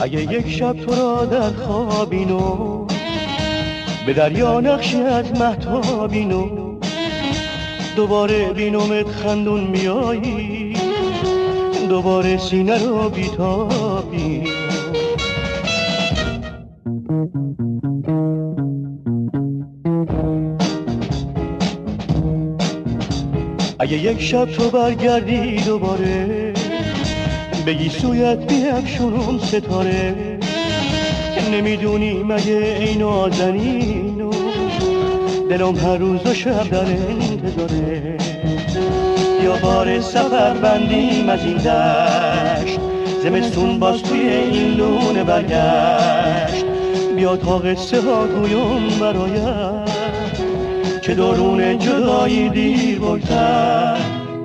اگه یک شب تو را در خوابینو به دریا نقشی از مهتابینو دوباره بینومت خندون میایی دوباره سینه رو بیتابی اگه یک شب تو برگردی دوباره بگی سویت بیفشونم ستاره نمیدونی مگه ای نازنینو دلم هر روز و شب در انتظاره یا بار سفر بندیم از این دشت زمستون باز توی این لونه برگشت بیا تا قصه ها گویم برایت که درون جدایی دیر بگذر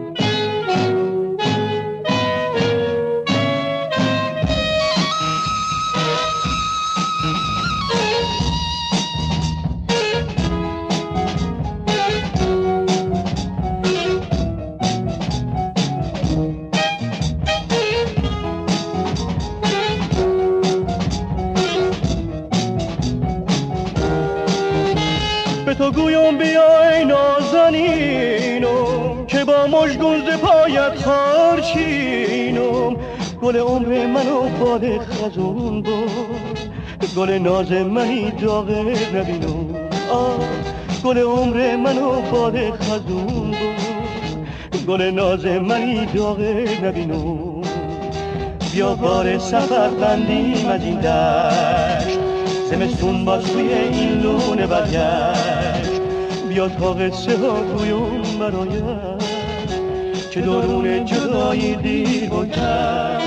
به تو گویم بیا ای نازنینم که با مژگون ز پایت خارچینم گل عمر منو باد خزون بود گل ناز منی داغه نبینم گل عمر منو باد خزون بود گل ناز منی داغه نبینم بیا بار سفر بندیم از این دشت زمستون باز توی این لونه برگشت بیا تا قصه ها گویم برایت که درون جدایی دیر بگذر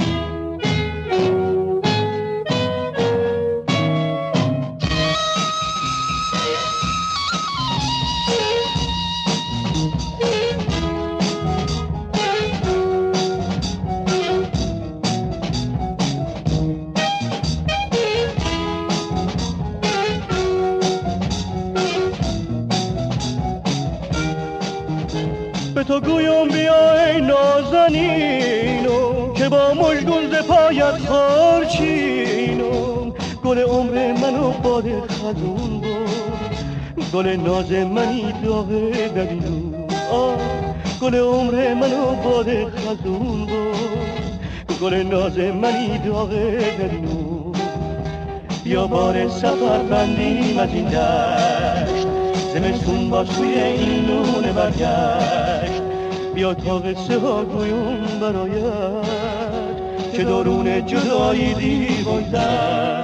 به تو گویم بیا ای نازنینم که با مژگون ز پایت خارچینم گل عمر منو باد خزون بود گل ناز منی داغه نبینم گل عمر منو باد خزون بود گل ناز منی داغه نبینم بیا بار سفر بندیم از این دشت زمستون باز توی این لونه برگشت بیا تا قصه ها گویم برایت که درون جدایی دیر بگذر